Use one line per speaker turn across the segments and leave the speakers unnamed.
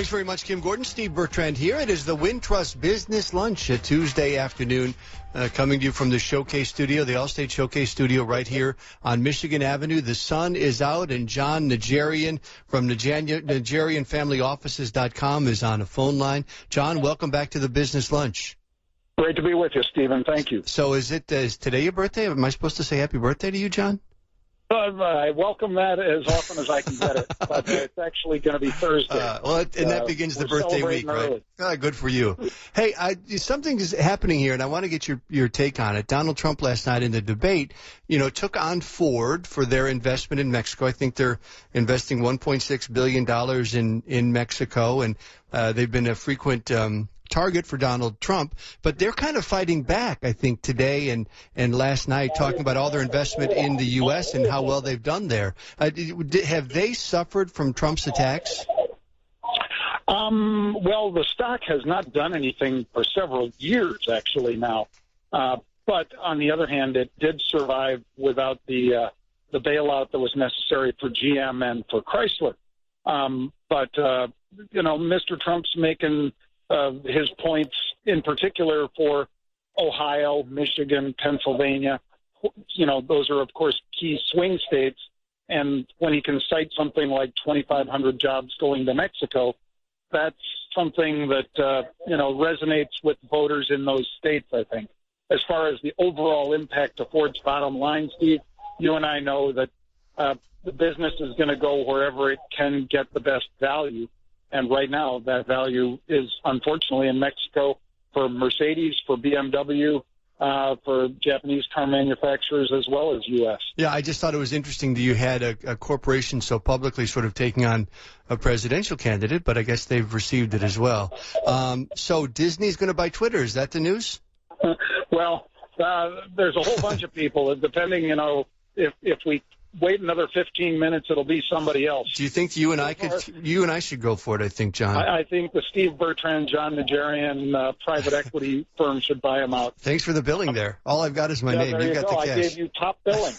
Thanks very much, Kim Gordon. Steve Bertrand here. It is the Wintrust Business Lunch, a Tuesday afternoon, coming to you from the Showcase Studio, the Allstate Showcase Studio right here on Michigan Avenue. The sun is out, and John Najarian from NajarianFamilyOffices.com is on a phone line. John, welcome back to the Business Lunch.
Great to be with you, Stephen. Thank you.
So is today your birthday? Am I supposed to say happy birthday to you, John?
I welcome that as often as I can get it, but it's actually going to be Thursday.
That begins the birthday week, right? Good for you. Hey, something is happening here, and I want to get your take on it. Donald Trump last night in the debate, took on Ford for their investment in Mexico. I think they're investing $1.6 billion in Mexico, and they've been a frequent target for Donald Trump, but they're kind of fighting back, I think, today and last night, talking about all their investment in the U.S. and how well they've done there. Have they suffered from Trump's attacks?
Well, the stock has not done anything for several years, actually, now. But on the other hand, it did survive without the bailout that was necessary for GM and for Chrysler. But Mr. Trump's making his points in particular for Ohio, Michigan, Pennsylvania. Those are, of course, key swing states. And when he can cite something like 2,500 jobs going to Mexico, that's something that, resonates with voters in those states, I think. As far as the overall impact to Ford's bottom line, Steve, you and I know that the business is going to go wherever it can get the best value. And right now, that value is, unfortunately, in Mexico for Mercedes, for BMW, for Japanese car manufacturers, as well as U.S.
Yeah, I just thought it was interesting that you had a corporation so publicly sort of taking on a presidential candidate, but I guess they've received it as well. So Disney's going to buy Twitter. Is that the news?
Well, there's a whole bunch of people, depending, if we wait another 15 minutes, it'll be somebody else.
Do you think you and I should go for it, I think, John?
I think the Steve Bertrand, John Najarian private equity firm should buy them out.
Thanks for the billing there. All I've got is my name.
You
got the cash.
I gave you top billing,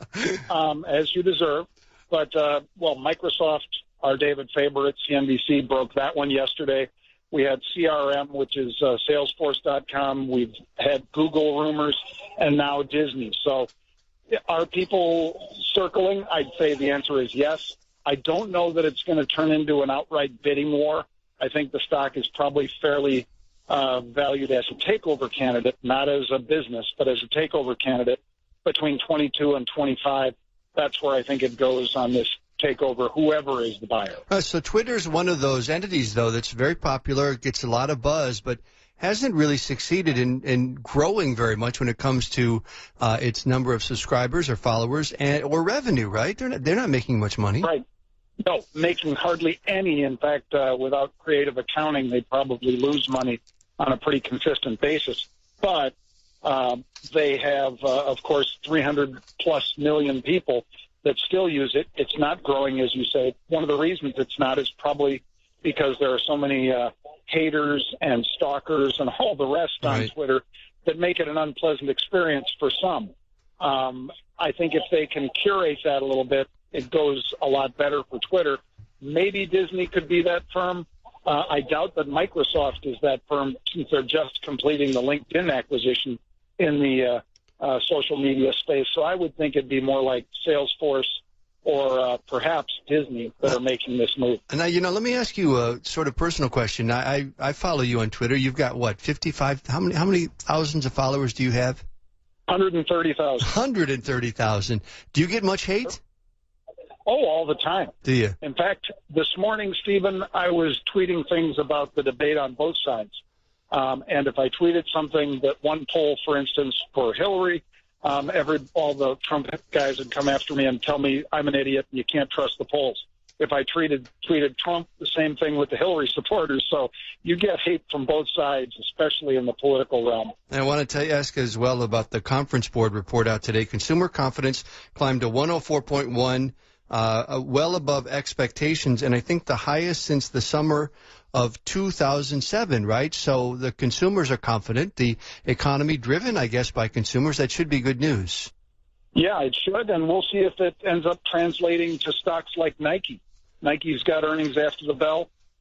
as you deserve. But, Microsoft, our David Faber at CNBC, broke that one yesterday. We had CRM, which is Salesforce.com. We've had Google rumors, and now Disney. So are people circling? I'd say the answer is yes. I don't know that it's going to turn into an outright bidding war. I think the stock is probably fairly valued as a takeover candidate, not as a business, but as a takeover candidate between 22 and 25. That's where I think it goes on this takeover, whoever is the buyer.
So Twitter's one of those entities, though, that's very popular, gets a lot of buzz, but hasn't really succeeded in growing very much when it comes to its number of subscribers or followers or revenue, right? They're not making much money.
Right. No, making hardly any. In fact, without creative accounting, they probably lose money on a pretty consistent basis. But they have, of course, 300-plus million people that still use it. It's not growing, as you say. One of the reasons it's not is probably because there are so many haters and stalkers and all the rest on Twitter that make it an unpleasant experience for some. I think if they can curate that a little bit, it goes a lot better for Twitter. Maybe Disney could be that firm. I doubt that Microsoft is that firm, since they're just completing the LinkedIn acquisition in the social media space. So I would think it'd be more like Salesforce or perhaps Disney that are making this move.
Now, let me ask you a sort of personal question. I follow you on Twitter. You've got, what, 55? How many thousands of followers do you have?
130,000.
130,000. Do you get much hate?
Oh, all the time.
Do you?
In fact, this morning, Stephen, I was tweeting things about the debate on both sides. And if I tweeted something that one poll, for instance, for Hillary, all the Trump guys would come after me and tell me I'm an idiot and you can't trust the polls. If I tweeted Trump, the same thing with the Hillary supporters. So you get hate from both sides, especially in the political realm.
And I want to ask as well about the Conference Board report out today. Consumer confidence climbed to 104.1, well above expectations, and I think the highest since the summer of 2007, right? So the consumers are confident. The economy driven, I guess, by consumers. That should be good news.
Yeah, it should, and we'll see if it ends up translating to stocks like Nike. Nike's got earnings after the bell.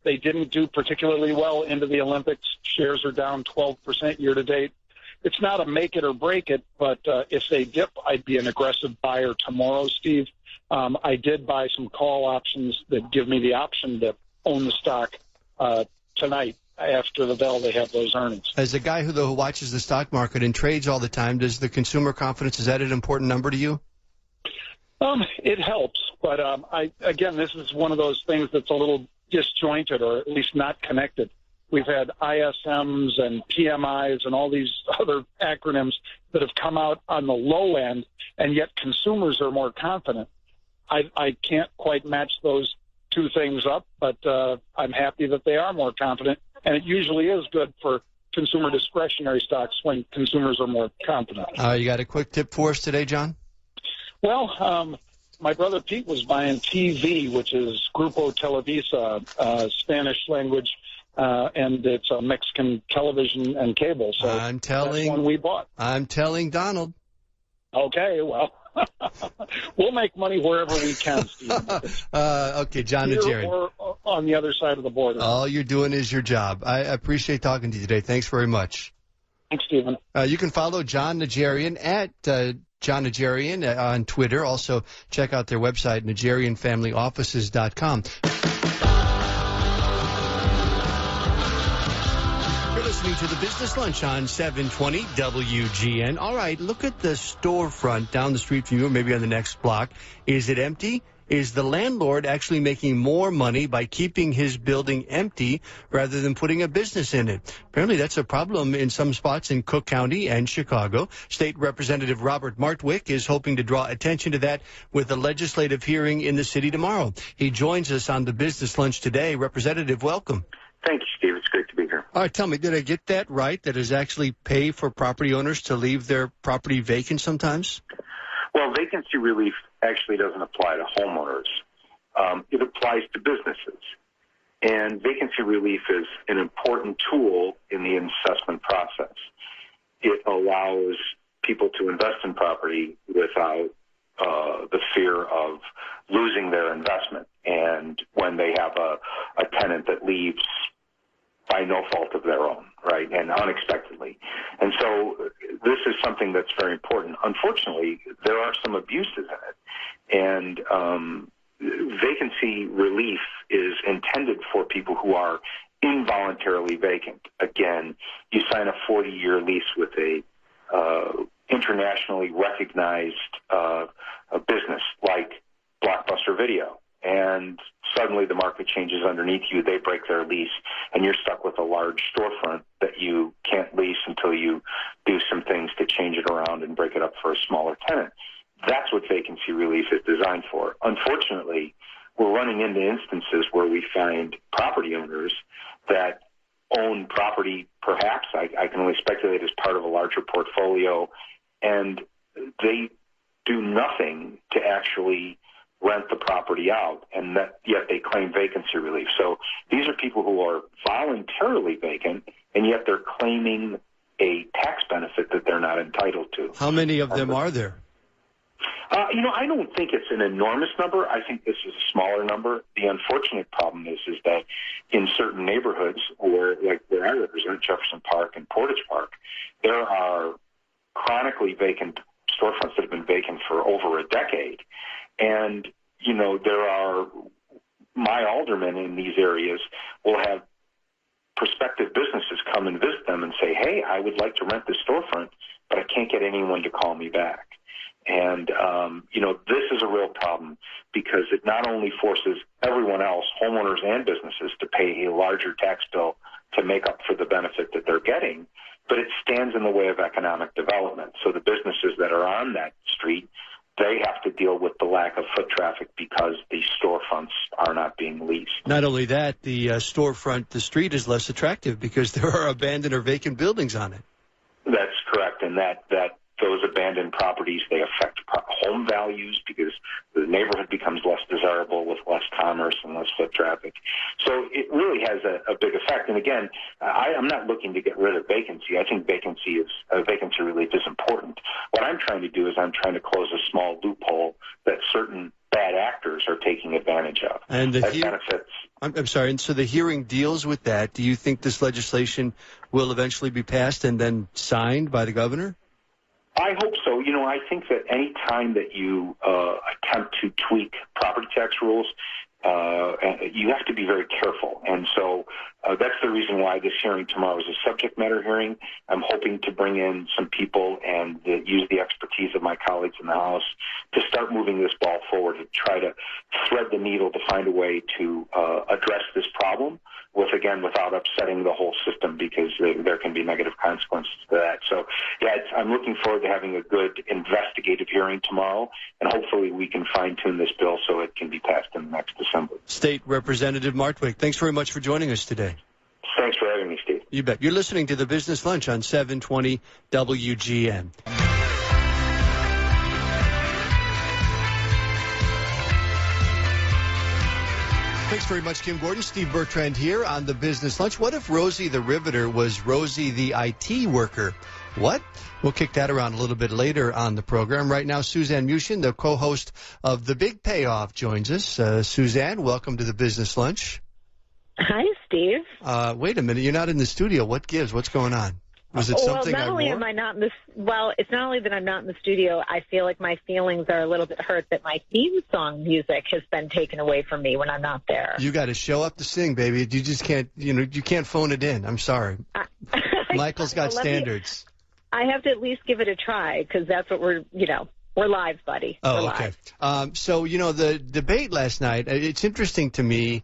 They didn't do particularly well into the Olympics. Shares are down 12% year to date. It's not a make it or break it, but if they dip, I'd be an aggressive buyer tomorrow, Steve. I did buy some call options that give me the option to own the stock tonight after the bell. They have those earnings.
As a guy who watches the stock market and trades all the time, does the consumer confidence, is that an important number to you?
It helps, but this is one of those things that's a little disjointed, or at least not connected. We've had ISMs and PMIs and all these other acronyms that have come out on the low end, and yet consumers are more confident. I can't quite match those two things up, but I'm happy that they are more confident, and it usually is good for consumer discretionary stocks when consumers are more confident.
You got a quick tip for us today, John?
Well, my brother Pete was buying TV, which is Grupo Televisa, Spanish language, and it's a Mexican television and cable. So that's one we bought.
I'm telling Donald.
Okay, well, we'll make money wherever we can, Steve.
Okay, John Najarian.
Or on the other side of the border.
All you're doing is your job. I appreciate talking to you today. Thanks very much.
Thanks, Stephen. You
can follow John Najarian at John Najarian on Twitter. Also, check out their website, NajarianFamilyOffices.com. You're listening to the Business Lunch on 720 WGN. All right, look at the storefront down the street from you, or maybe on the next block. Is it empty? Is the landlord actually making more money by keeping his building empty rather than putting a business in it? Apparently that's a problem in some spots in Cook County and Chicago. State Representative Robert Martwick is hoping to draw attention to that with a legislative hearing in the city tomorrow. He joins us on the Business Lunch today. Representative, welcome.
Thank you, Steve. It's great to be here.
All right, tell me, did I get that right, that is actually pay for property owners to leave their property vacant sometimes?
Well, vacancy relief actually doesn't apply to homeowners. It applies to businesses. And vacancy relief is an important tool in the assessment process. It allows people to invest in property without the fear of losing their investment. And when they have a tenant that leaves by no fault of their own, right, and unexpectedly. And so this is something that's very important. Unfortunately, there are some abuses in it. And vacancy relief is intended for people who are involuntarily vacant. Again, you sign a 40-year lease with a internationally recognized a business like Blockbuster Video, and suddenly the market changes underneath you. They break their lease, and you're stuck with a large storefront that you can't lease until you do some things to change it around and break it up for a smaller tenant. That's what vacancy relief is designed for. Unfortunately, we're running into instances where we find property owners that own property, perhaps, I can only speculate, as part of a larger portfolio, and they do nothing to actually rent the property out, and yet they claim vacancy relief. So these are people who are voluntarily vacant, and yet they're claiming a tax benefit that they're not entitled to.
How many of them are there?
I don't think it's an enormous number. I think this is a smaller number. The unfortunate problem is that in certain neighborhoods, like where I represent, Jefferson Park and Portage Park, there are chronically vacant storefronts that have been vacant for over a decade. And, there are my aldermen in these areas will have prospective businesses come and visit them and say, hey, I would like to rent this storefront, but I can't get anyone to call me back. And, this is a real problem because it not only forces everyone else, homeowners and businesses, to pay a larger tax bill to make up for the benefit that they're getting, but it stands in the way of economic development. So the businesses that are on that street, they have to deal with the lack of foot traffic because the storefronts are not being leased.
Not only that, the the street is less attractive because there are abandoned or vacant buildings on it.
That's correct, and that those abandoned properties, they affect home values because the neighborhood becomes less desirable with less commerce and less foot traffic. So it really has a big effect. And again, I'm not looking to get rid of vacancy. I think vacancy relief is important. What I'm trying to do is I'm trying to close a small loophole that certain bad actors are taking advantage of.
And
that benefits
I'm sorry. And so the hearing deals with that. Do you think this legislation will eventually be passed and then signed by the governor?
I hope so. I think that any time that you attempt to tweak property tax rules, you have to be very careful. And so that's the reason why this hearing tomorrow is a subject matter hearing. I'm hoping to bring in some people and use the expertise of my colleagues in the House to start moving this ball forward, to try to thread the needle to find a way to address this problem without upsetting the whole system, because there can be negative consequences to that. So, I'm looking forward to having a good investigative hearing tomorrow, and hopefully we can fine-tune this bill so it can be passed in the next Assembly.
State Representative Martwick, thanks very much for joining us today.
Thanks for having me, Steve.
You bet. You're listening to the Business Lunch on 720 WGN. Thanks very much, Kim Gordon. Steve Bertrand here on the Business Lunch. What if Rosie the Riveter was Rosie the IT worker? What? We'll kick that around a little bit later on the program. Right now, Suzanne Mushin, the co-host of The Big Payoff, joins us. Suzanne, welcome to the Business Lunch.
Hi, Steve.
Wait a minute. You're not in the studio. What gives? What's going on? Was it something
not only am I not in this. Well, it's not only that I'm not in the studio. I feel like my feelings are a little bit hurt that my theme song music has been taken away from me when I'm not there.
You got to show up to sing, baby. You just can't. You can't phone it in. I'm sorry. Michael's got standards.
I have to at least give it a try, because that's what we're live, buddy.
Oh,
we're
okay.
Live.
So the debate last night. It's interesting to me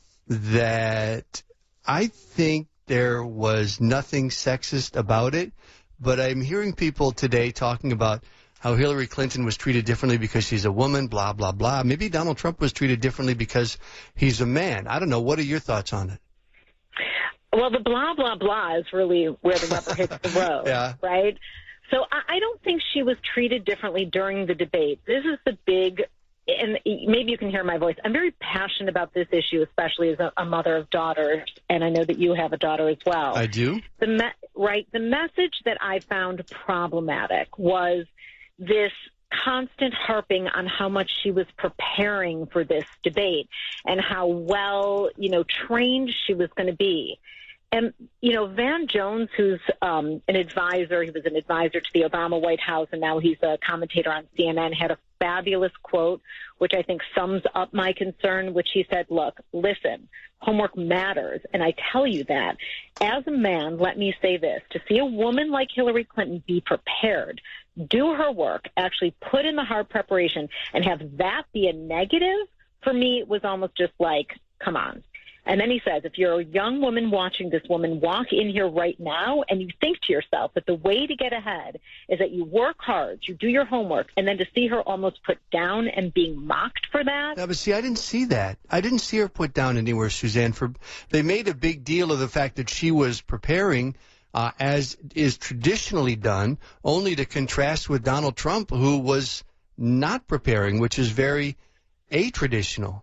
that I think there was nothing sexist about it, but I'm hearing people today talking about how Hillary Clinton was treated differently because she's a woman, blah, blah, blah. Maybe Donald Trump was treated differently because he's a man. I don't know. What are your thoughts on it?
Well, the blah, blah, blah is really where the rubber hits the road,
yeah.
Right? So I don't think she was treated differently during the debate. This is the big, and maybe you can hear my voice, I'm very passionate about this issue, especially as a mother of daughters, and I know that you have a daughter as well.
I do.
The message that I found problematic was this constant harping on how much she was preparing for this debate and how well, trained she was going to be. And, Van Jones, who's an advisor, he was an advisor to the Obama White House, and now he's a commentator on CNN, had a fabulous quote, which I think sums up my concern, which he said, look, listen, homework matters. And I tell you that. As a man, let me say this, to see a woman like Hillary Clinton be prepared, do her work, actually put in the hard preparation, and have that be a negative, for me, it was almost just like, come on. And then he says, if you're a young woman watching this woman walk in here right now and you think to yourself that the way to get ahead is that you work hard, you do your homework, and then to see her almost put down and being mocked for that.
Yeah, but see, I didn't see that. I didn't see her put down anywhere, Suzanne. They made a big deal of the fact that she was preparing, as is traditionally done, only to contrast with Donald Trump, who was not preparing, which is very atraditional.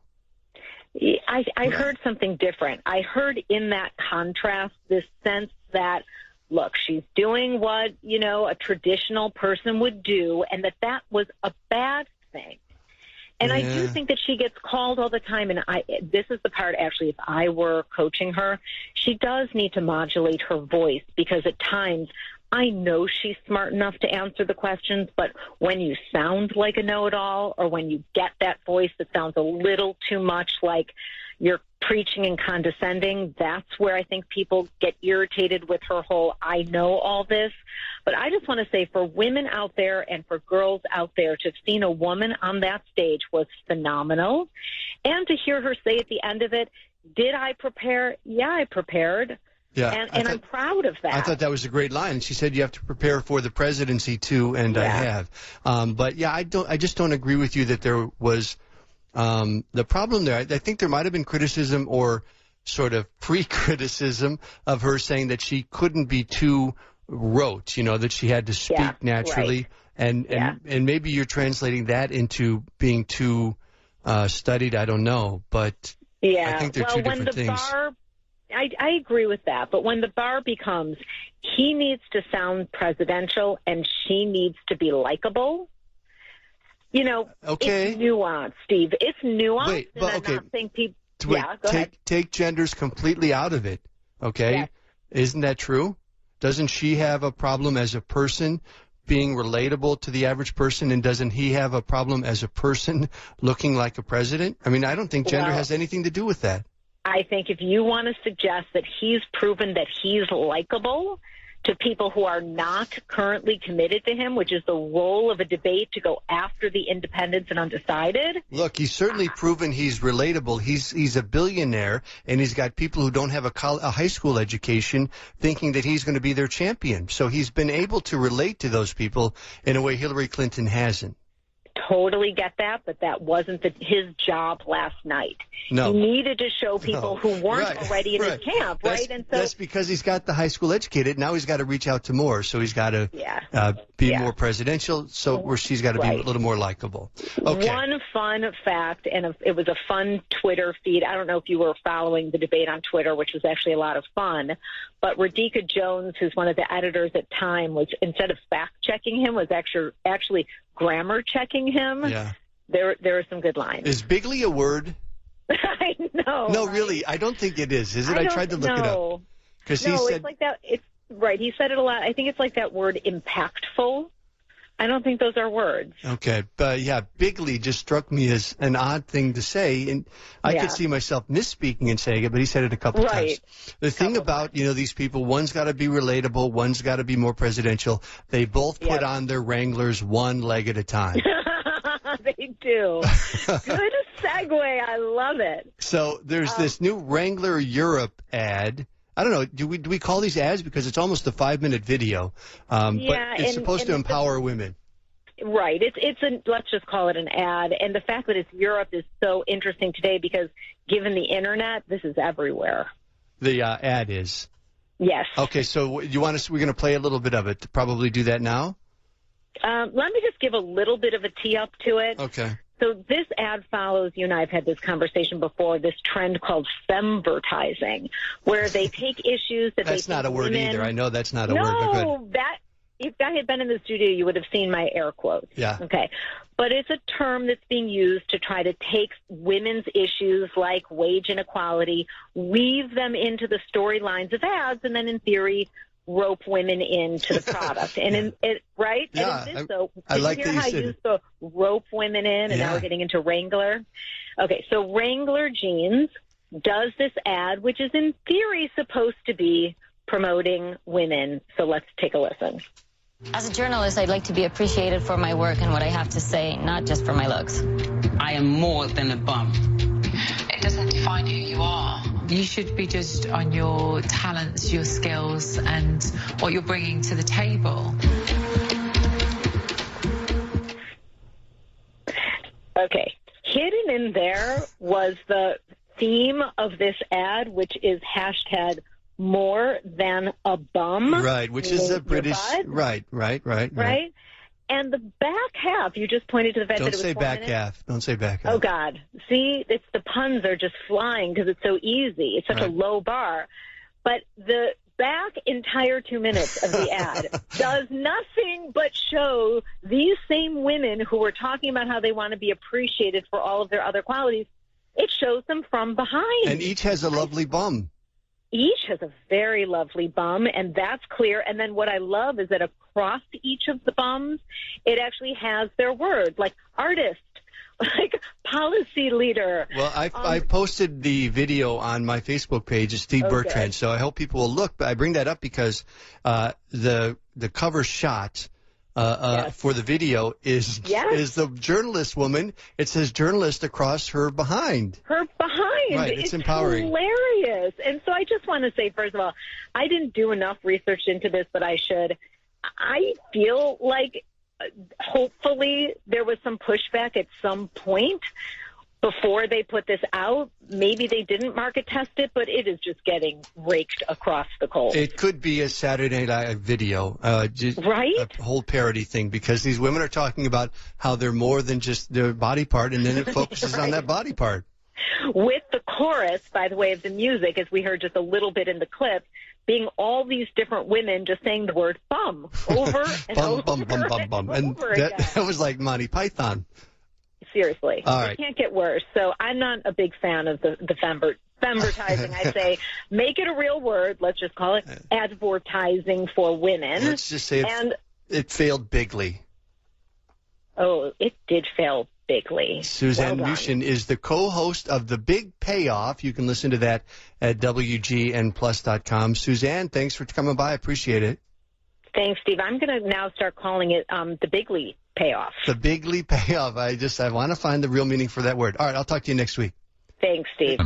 I heard something different. I heard in that contrast this sense that, look, she's doing what, a traditional person would do, and that was a bad thing. And I do think that she gets called all the time, and this is the part, actually, if I were coaching her, she does need to modulate her voice, because at times I know she's smart enough to answer the questions, but when you sound like a know-it-all, or when you get that voice that sounds a little too much like you're preaching and condescending, that's where I think people get irritated with her whole I know all this. But I just want to say, for women out there and for girls out there, to have seen a woman on that stage was phenomenal. And to hear her say at the end of it, did I prepare? Yeah, I prepared.
Yeah,
and I'm proud of that.
I thought that was a great line. She said you have to prepare for the presidency too, and I have. But yeah, I just don't agree with you that there was the problem there. I think there might have been criticism or sort of pre-criticism of her saying that she couldn't be too rote, that she had to speak naturally,
right.
and maybe you're translating that into being too studied. I don't know, but I think they're two different things.
I agree with that, but when the bar becomes he needs to sound presidential and she needs to be likable,
okay.
It's nuanced, Steve. It's nuanced.
Wait, but okay. take genders completely out of it, okay?
Yes.
Isn't that true? Doesn't she have a problem as a person being relatable to the average person, and doesn't he have a problem as a person looking like a president? I mean, I don't think gender has anything to do with that.
I think if you want to suggest that he's proven that he's likable to people who are not currently committed to him, which is the role of a debate to go after the independents and undecided.
Look, he's certainly proven he's relatable. He's a billionaire, and he's got people who don't have a high school education thinking that he's going to be their champion. So he's been able to relate to those people in a way Hillary Clinton hasn't.
Totally get that, but that wasn't his job last night.
No.
He needed to show people who weren't already in his camp, right?
And so that's because he's got the high school educated. Now he's got to reach out to more, so he's got to be more presidential, so where she's got to be a little more likable. Okay.
One fun fact, and it was a fun Twitter feed. I don't know if you were following the debate on Twitter, which was actually a lot of fun, but Radhika Jones, who's one of the editors at Time, was, instead of fact-checking him, was actually grammar checking him.
Yeah.
There are some good lines.
Is bigly a word?
I know.
No, really, I don't think it is. Is it? I tried to look it up. Because he said,
it's like that. It's right. He said it a lot. I think it's like that word impactful. I don't think those are words.
Okay, but yeah, bigly just struck me as an odd thing to say, and I could see myself misspeaking and saying it, but he said it a couple times. The thing about, these people, one's got to be relatable, one's got to be more presidential. They both put on their Wranglers one leg at a time.
They do. Good segue. I love it.
So there's this new Wrangler Europe ad. I don't know. Do we call these ads, because it's almost a 5-minute video, but it's supposed to empower women.
Right. Let's just call it an ad. And the fact that it's Europe is so interesting today because, given the internet, this is everywhere.
The ad is.
Yes.
Okay. So we're going to play a little bit of it. Probably do that now.
Let me just give a little bit of a tee up to it.
Okay.
So this ad follows, you and I have had this conversation before, this trend called femvertising, where they take issues that
that's not a word either. I know that's not a
word.
No,
if I had been in the studio, you would have seen my air quotes.
Yeah.
Okay. But it's a term that's being used to try to take women's issues like wage inequality, weave them into the storylines of ads, and then in theory rope women into the product. And right?
Yeah,
and in this,
I like
hear how you used to rope women in, and now we're getting into Wrangler. Okay, so Wrangler Jeans does this ad, which is in theory supposed to be promoting women. So let's take a listen.
As a journalist, I'd like to be appreciated for my work and what I have to say, not just for my looks.
I am more than a bum.
It doesn't define who you are.
You should be judged on your talents, your skills, and what you're bringing to the table.
Okay. Hidden in there was the theme of this ad, which is hashtag more than a bum.
Right, which is a British. Right.
And the back half, you just pointed to the fact that it was 4
minutes. Don't say back half.
Oh, God. See, the puns are just flying because it's so easy. It's such a low bar. But the back entire 2 minutes of the ad does nothing but show these same women who were talking about how they want to be appreciated for all of their other qualities. It shows them from behind.
And each has a lovely bum.
Each has a very lovely bum, and that's clear. And then what I love is that across each of the bums, it actually has their word, like artist, like policy leader.
Well, I posted the video on my Facebook page, Steve Bertrand, so I hope people will look. But I bring that up because the cover shot for the video is the journalist woman. It says journalist across her behind.
Her behind.
Right, it's empowering.
Hilarious. And so I just want to say, first of all, I didn't do enough research into this, but I should. I feel like hopefully there was some pushback at some point before they put this out. Maybe they didn't market test it, but it is just getting raked across the coals.
It could be a Saturday Night video,
right?
A whole parody thing, because these women are talking about how they're more than just their body part, and then it focuses on that body part.
With the chorus, by the way, of the music, as we heard just a little bit in the clip, being all these different women just saying the word bum over and over
bum. And
over again.
That was like Monty Python.
seriously.
All right.
It can't get worse. So I'm not a big fan of the femvertising. I say make it a real word. Let's just call it advertising for women.
Let's just say it failed bigly.
Oh, it did fail bigly.
Suzanne Nushin is the co-host of The Big Payoff. You can listen to that at WGNplus.com. Suzanne, thanks for coming by. I appreciate it.
Thanks, Steve. I'm going to now start calling it the Bigly Payoff.
The Bigly Payoff. I want to find the real meaning for that word. All right, I'll talk to you next week.
Thanks, Steve.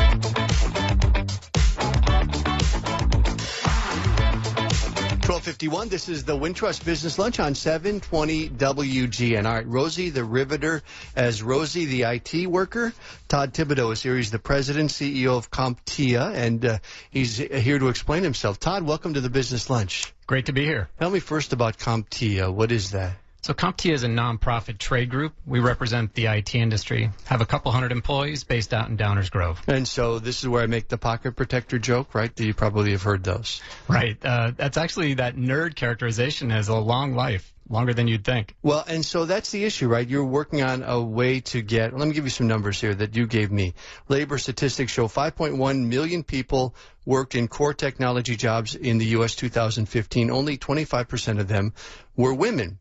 12:51. This is the Wintrust Business Lunch on 720 WGN. All right, Rosie the Riveter as Rosie the IT worker. Todd Thibodeau is here. He's the president, CEO of CompTIA, and he's here to explain himself. Todd, welcome to the Business Lunch.
Great to be here.
Tell me first about CompTIA. What is that?
So CompTIA is a nonprofit trade group. We represent the IT industry, have a couple hundred employees based out in Downers Grove.
And so this is where I make the pocket protector joke, right? You probably have heard those.
Right. That's actually, that nerd characterization has a long life, longer than you'd think.
Well, and so that's the issue, right? You're working on a way to get, let me give you some numbers here that you gave me. Labor statistics show 5.1 million people worked in core technology jobs in the U.S. 2015. Only 25% of them were women.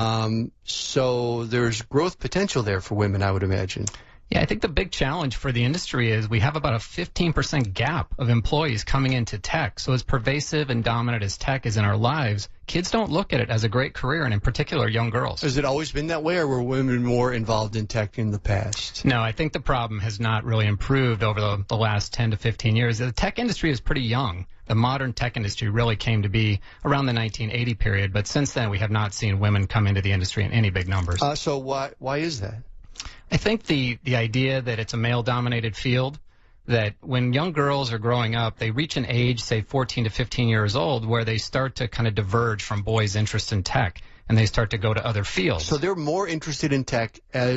So there's growth potential there for women, I would imagine.
Yeah, I think the big challenge for the industry is we have about a 15% gap of employees coming into tech. So as pervasive and dominant as tech is in our lives, kids don't look at it as a great career, and in particular, young girls.
Has it always been that way, or were women more involved in tech in the past?
No, I think the problem has not really improved over the last 10 to 15 years. The tech industry is pretty young. The modern tech industry really came to be around the 1980 period, but since then we have not seen women come into the industry in any big numbers.
So why is that?
I think the idea that it's a male-dominated field, that when young girls are growing up, they reach an age, say 14 to 15 years old, where they start to kind of diverge from boys' interest in tech, and they start to go to other fields.
So they're more interested in tech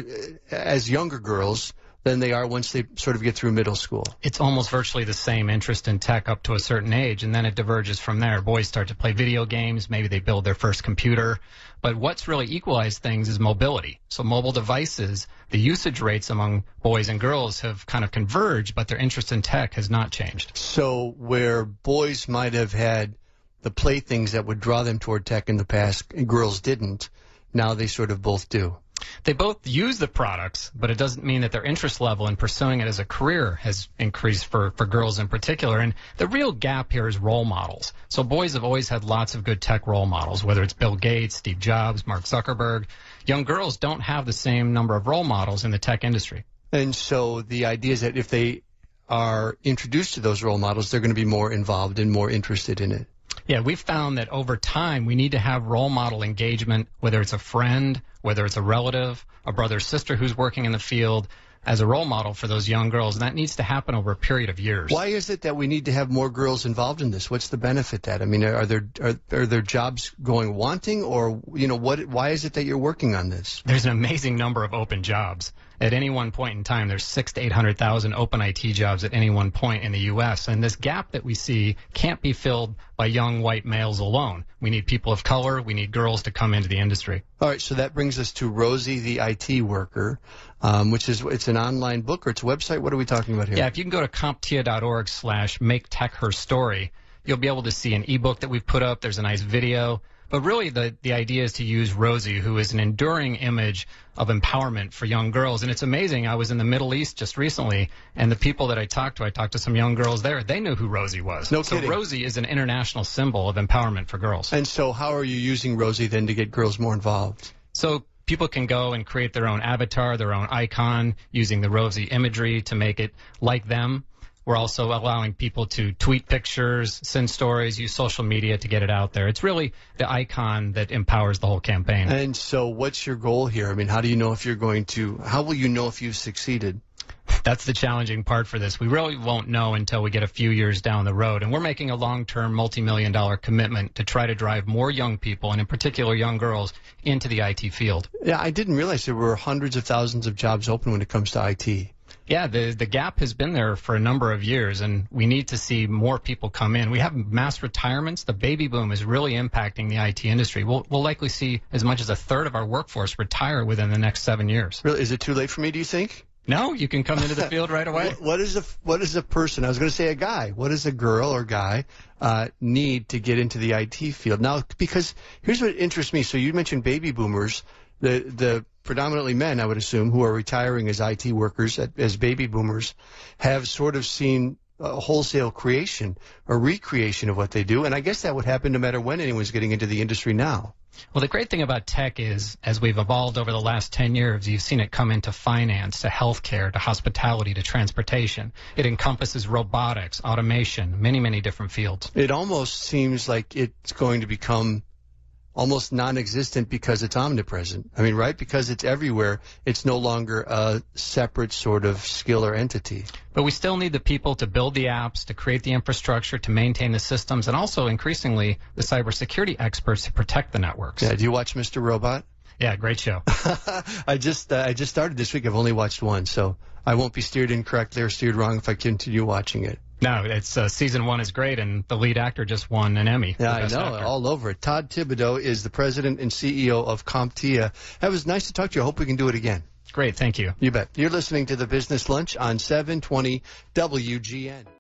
as younger girls than they are once they sort of get through middle school.
It's almost virtually the same interest in tech up to a certain age, and then it diverges from there. Boys start to play video games, maybe they build their first computer. But what's really equalized things is mobility. So mobile devices, the usage rates among boys and girls have kind of converged, but their interest in tech has not changed.
So where boys might have had the playthings that would draw them toward tech in the past, and girls didn't, now they sort of both do.
They both use the products, but it doesn't mean that their interest level in pursuing it as a career has increased for girls in particular. And the real gap here is role models. So boys have always had lots of good tech role models, whether it's Bill Gates, Steve Jobs, Mark Zuckerberg. Young girls don't have the same number of role models in the tech industry.
And so the idea is that if they are introduced to those role models, they're going to be more involved and more interested in it.
Yeah, we've found that over time we need to have role model engagement, whether it's a friend, whether it's a relative, a brother or sister who's working in the field, as a role model for those young girls, and that needs to happen over a period of years.
Why is it that we need to have more girls involved in this? What's the benefit that? I mean, are there jobs going wanting, or why is it that you're working on this?
There's an amazing number of open jobs. At any one point in time, there's 600,000 to 800,000 open IT jobs at any one point in the U.S., and this gap that we see can't be filled by young white males alone. We need people of color. We need girls to come into the industry.
All right, so that brings us to Rosie the IT worker, it's an online book, or it's a website. What are we talking about here?
Yeah, if you can go to CompTIA.org/MakeTechHerStory, you'll be able to see an ebook that we've put up. There's a nice video. But really, the idea is to use Rosie, who is an enduring image of empowerment for young girls. And it's amazing. I was in the Middle East just recently, and the people that I talked to some young girls there, they knew who Rosie was.
No kidding.
So Rosie is an international symbol of empowerment for girls.
And so how are you using Rosie then to get girls more involved?
So people can go and create their own avatar, their own icon, using the Rosie imagery to make it like them. We're also allowing people to tweet pictures, send stories, use social media to get it out there. It's really the icon that empowers the whole campaign.
And so what's your goal here? I mean, how will you know if you've succeeded?
That's the challenging part for this. We really won't know until we get a few years down the road. And we're making a long-term, multi-million-dollar commitment to try to drive more young people, and in particular young girls, into the IT field.
Yeah, I didn't realize there were hundreds of thousands of jobs open when it comes to IT.
Yeah, the gap has been there for a number of years, and we need to see more people come in. We have mass retirements. The baby boom is really impacting the IT industry. We'll likely see as much as a third of our workforce retire within the next 7 years.
Really? Is it too late for me, do you think?
No, you can come into the field right away.
What is a person, I was going to say a guy, what does a girl or guy need to get into the IT field? Now, because here's what interests me. So you mentioned baby boomers, the predominantly men, I would assume, who are retiring as IT workers, as baby boomers, have sort of seen a wholesale creation or recreation of what they do. And I guess that would happen no matter when anyone's getting into the industry now.
Well, the great thing about tech is, as we've evolved over the last 10 years, you've seen it come into finance, to healthcare, to hospitality, to transportation. It encompasses robotics, automation, many, many different fields.
It almost seems like it's going to become almost non-existent because it's omnipresent. I mean, right? Because it's everywhere. It's no longer a separate sort of skill or entity.
But we still need the people to build the apps, to create the infrastructure, to maintain the systems, and also, increasingly, the cybersecurity experts to protect the networks.
Yeah, do you watch Mr. Robot?
Yeah, great show.
I just started this week. I've only watched one, so I won't be steered incorrectly or steered wrong if I continue watching it.
No, it's season 1 is great, and the lead actor just won an Emmy.
Yeah, I know, all over it. Todd Thibodeau is the president and CEO of CompTIA. That was nice to talk to you. I hope we can do it again.
Great, thank you.
You bet. You're listening to the Business Lunch on 720 WGN.